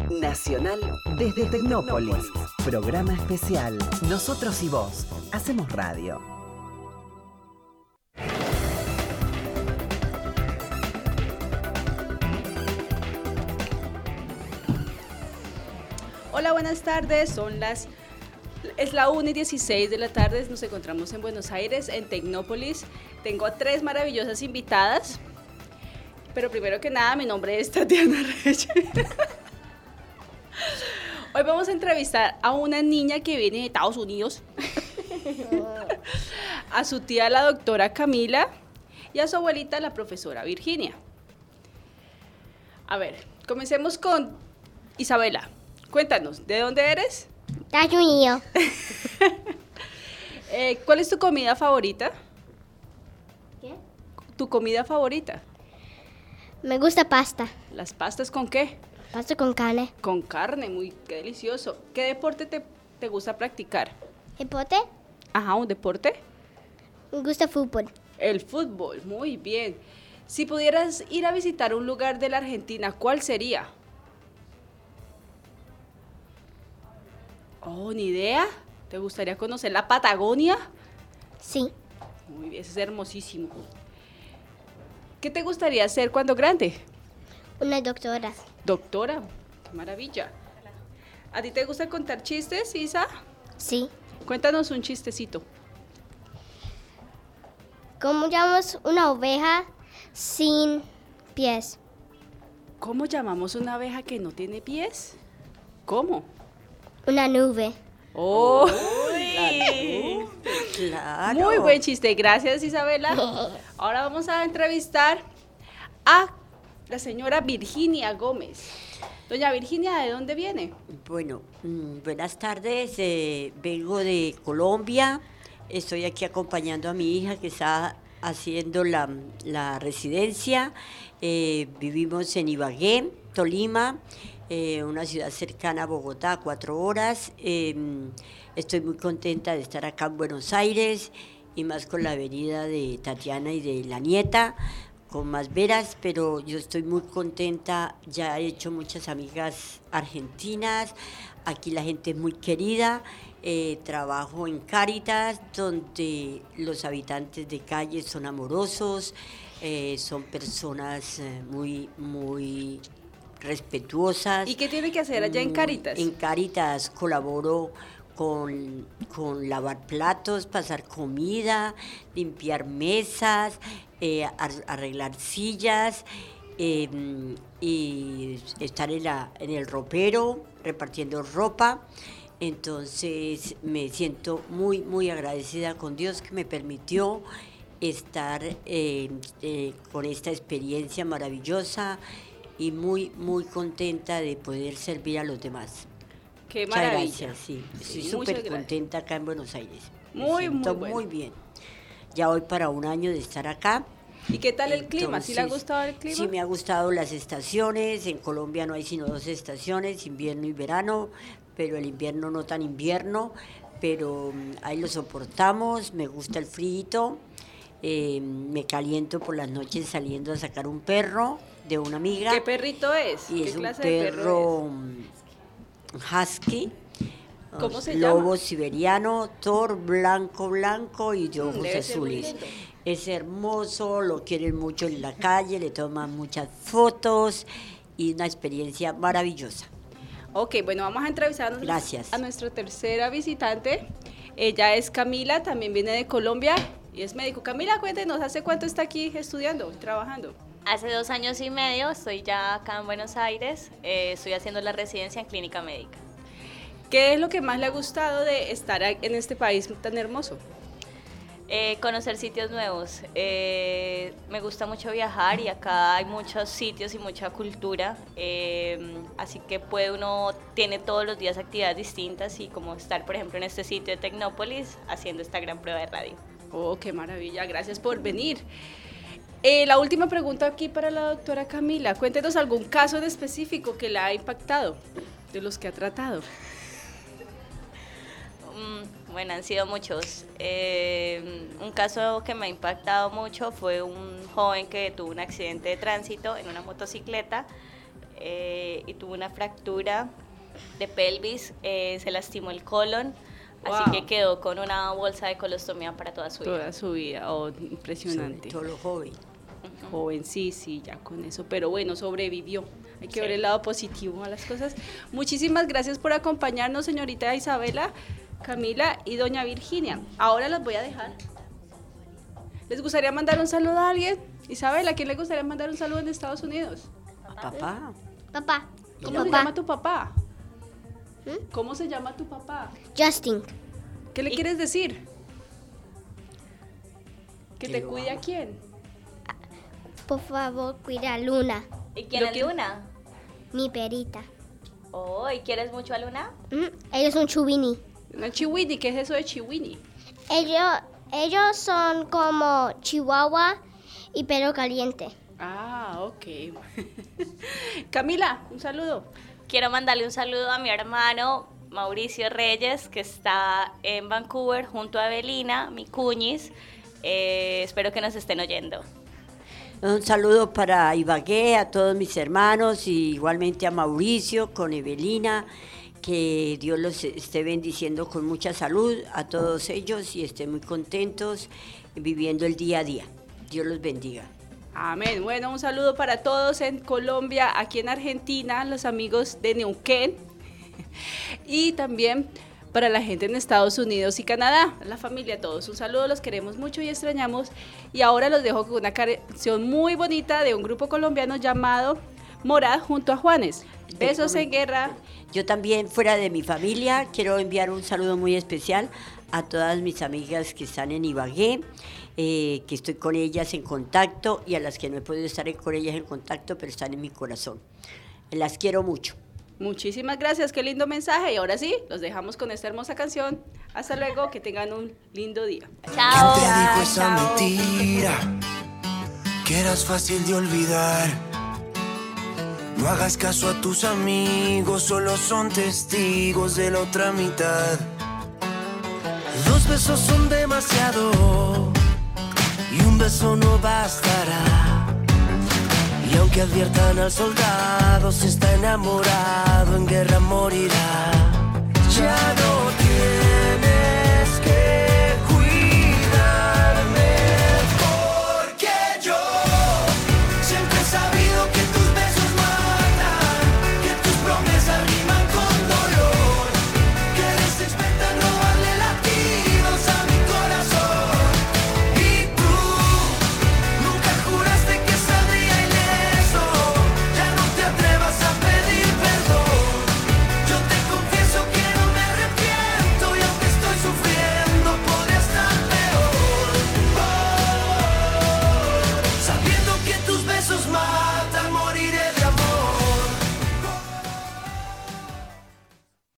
Nacional desde Tecnópolis. Programa especial. Nosotros y vos. Hacemos radio. Hola, buenas tardes. Es la 1:16 de la tarde. Nos encontramos en Buenos Aires, en Tecnópolis. Tengo a 3 maravillosas invitadas. Pero primero que nada, mi nombre es Tatiana Reyes. Hoy vamos a entrevistar a una niña que viene de Estados Unidos, a su tía, la doctora Camila, y a su abuelita, la profesora Virginia. A ver, comencemos con Isabela. Cuéntanos, ¿de dónde eres? Estados Unidos. ¿Cuál es tu comida favorita? ¿Qué? ¿Tu comida favorita? Me gusta pasta. ¿Las pastas con qué? Pasta con carne. Con carne, qué delicioso. ¿Qué deporte te gusta practicar? ¿Deporte? Ajá, ¿un deporte? Me gusta fútbol. El fútbol, muy bien. Si pudieras ir a visitar un lugar de la Argentina, ¿cuál sería? Oh, ni idea. ¿Te gustaría conocer la Patagonia? Sí. Muy bien, es hermosísimo. ¿Qué te gustaría hacer cuando grande? Una doctora. Doctora, qué maravilla. ¿A ti te gusta contar chistes, Isa? Sí. Cuéntanos un chistecito. ¿Cómo llamamos una oveja sin pies? ¿Cómo llamamos una abeja que no tiene pies? ¿Cómo? Una nube. ¡Oh! Claro. Muy buen chiste, gracias Isabela. Ahora vamos a entrevistar a la señora Virginia Gómez. Doña Virginia, ¿de dónde viene? Bueno, buenas tardes, vengo de Colombia, estoy aquí acompañando a mi hija que está haciendo la residencia, vivimos en Ibagué, Tolima, una ciudad cercana a Bogotá, 4 horas. Estoy muy contenta de estar acá en Buenos Aires y más con la venida de Tatiana y de la nieta, con más veras, pero yo estoy muy contenta, ya he hecho muchas amigas argentinas, aquí la gente es muy querida, trabajo en Cáritas, donde los habitantes de calle son amorosos, son personas muy respetuosas. ¿Y qué tiene que hacer allá en Cáritas? En Cáritas colaboro con lavar platos, pasar comida, limpiar mesas, arreglar sillas y estar en el ropero repartiendo ropa. Entonces me siento muy agradecida con Dios que me permitió estar con esta experiencia maravillosa y muy contenta de poder servir a los demás. Qué Muchas maravilla. Gracias, sí. Estoy Muchas súper gracias. contenta acá en Buenos Aires. Muy siento bueno. muy bien. Ya voy para un año de estar acá. ¿Y qué tal el clima? ¿Sí le ha Entonces, gustado el clima? Sí, me ha gustado las estaciones. En Colombia no hay sino 2 estaciones, invierno y verano, pero el invierno no tan invierno, pero ahí lo soportamos. Me gusta el frío. Me caliento por las noches saliendo a sacar un perro de una amiga. ¿Qué perrito es? Y ¿Qué es un clase de perro husky, ¿Cómo se lobo llama? siberiano, Thor blanco y de ojos debe ser muy azules. lindo. Es hermoso, lo quieren mucho en la calle, le toman muchas fotos y una experiencia maravillosa. Ok, bueno, vamos a entrevistar Gracias. a nuestra tercera visitante. Ella es Camila, también viene de Colombia y es médico. Camila, cuéntenos, ¿hace cuánto está aquí estudiando, trabajando? Hace 2 años y medio estoy ya acá en Buenos Aires, estoy haciendo la residencia en clínica médica. ¿Qué es lo que más le ha gustado de estar en este país tan hermoso? Conocer sitios nuevos. Me gusta mucho viajar y acá hay muchos sitios y mucha cultura, así que tiene todos los días actividades distintas y como estar, por ejemplo, en este sitio de Tecnópolis haciendo esta gran prueba de radio. Oh, qué maravilla, gracias por venir. La última pregunta aquí para la doctora Camila. Cuéntenos algún caso en específico que la ha impactado, de los que ha tratado. Bueno, han sido muchos. Un caso que me ha impactado mucho fue un joven que tuvo un accidente de tránsito en una motocicleta. y tuvo una fractura de pelvis, se lastimó el colon, Wow. así que quedó con una bolsa de colostomía para toda su vida. Toda su vida, oh, impresionante. Sobre todo lo joven. Joven, sí, ya con eso, pero bueno, sobrevivió. Hay que Sí. ver el lado positivo a las cosas. Muchísimas gracias por acompañarnos, señorita Isabela, Camila y doña Virginia. Ahora las voy a dejar. ¿Les gustaría mandar un saludo a alguien? Isabela, ¿a quién le gustaría mandar un saludo en Estados Unidos? A papá. Papá. ¿Cómo se llama tu papá? ¿Cómo se llama tu papá? Justin. ¿Qué le quieres decir? ¿Que Que te lo cuide a amo. quién? Por favor, cuida a Luna, ¿Y quién Lo es que- Luna? mi perita. Oh, ¿y quieres mucho a Luna? Ellos son chubini. Una chihuini, ¿qué es eso de chihuini? Ellos son como chihuahua y pelo caliente. Ah, ok. Camila, un saludo. Quiero mandarle un saludo a mi hermano Mauricio Reyes, que está en Vancouver junto a Evelina, mi cuñis. Espero que nos estén oyendo. Un saludo para Ibagué, a todos mis hermanos y igualmente a Mauricio con Evelina. Que Dios los esté bendiciendo con mucha salud a todos ellos y estén muy contentos viviendo el día a día. Dios los bendiga. Amén. Bueno, un saludo para todos en Colombia, aquí en Argentina, los amigos de Neuquén y también para la gente en Estados Unidos y Canadá, la familia, todos. Un saludo, los queremos mucho y extrañamos. Y ahora los dejo con una canción muy bonita de un grupo colombiano llamado Morad junto a Juanes. Besos en guerra. Yo también, fuera de mi familia, quiero enviar un saludo muy especial a todas mis amigas que están en Ibagué, que estoy con ellas en contacto y a las que no he podido estar con ellas en contacto, pero están en mi corazón. Las quiero mucho. Muchísimas gracias, qué lindo mensaje. Y ahora sí, los dejamos con esta hermosa canción. Hasta luego, que tengan un lindo día. Chao. ¿Quién te dijo esa chao. mentira? Que eras fácil de olvidar. No hagas caso a tus amigos, solo son testigos de la otra mitad. 2 besos son demasiado y un beso no bastará. Y aunque adviertan al soldado, si está enamorado en guerra morirá. Ya